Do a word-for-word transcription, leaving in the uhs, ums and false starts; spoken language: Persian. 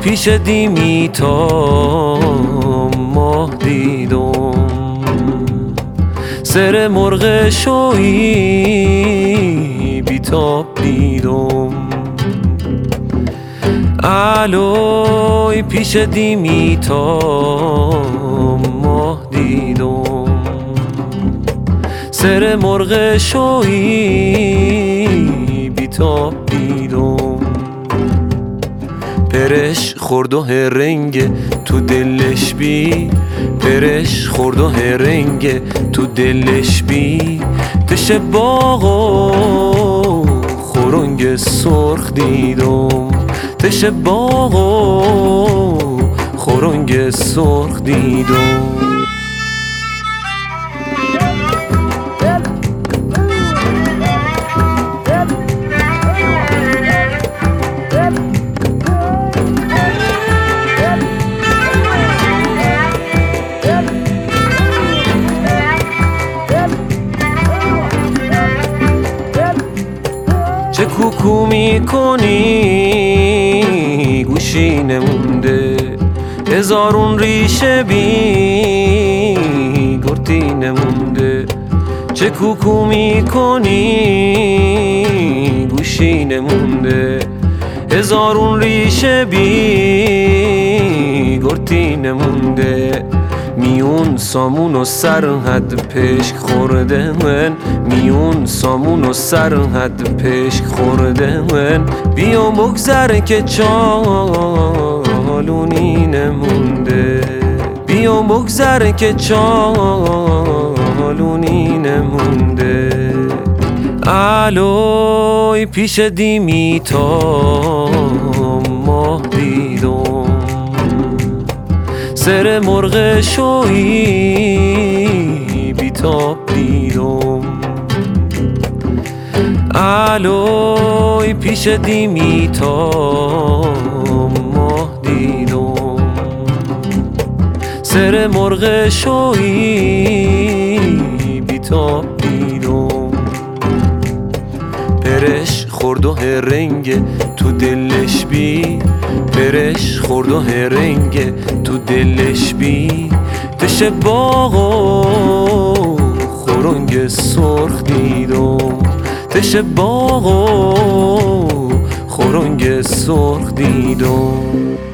پیش دیمی تا ماه دیدم، سر مرغ شویی بیتاب دیدم. الوی پیش دیمی تا ماه دیدم، سر مرغ شویی بیتاب دیدم. پرش خورد و هرنگ تو دلش بی، پرش خورد و هرنگ تو دلش بی. تش باغ و خورنگ سرخ دیدم، تش باغ و خورنگ سرخ دیدم. چه کوکو میکنی گوشی نمونده، هزارون ریشه بی گرتی نمونده. چه کوکو میکنی گوشی نمونده، هزارون ریشه بی گرتی نمونده. میون سامون و سرحد پشک خورده من، میون سامون و سرحد پشک خورده من. بیا بگذر که چالونی نمونده، بیا بگذر که چالونی نمونده. الوی پیش دیمی تا ماه دیدم، سر مرغ شویی بیتاب دیدم. الوی پیش دیمی تا ماه دیدم، سر مرغ شویی بیتاب دیدم. پرش خورد و هرنگ تو دلش بی، پرش خورد و هرنگ تو دلش بی. تش باغ و خورنگ سرخ دیدم، تش باغ و خورنگ سرخ دیدم.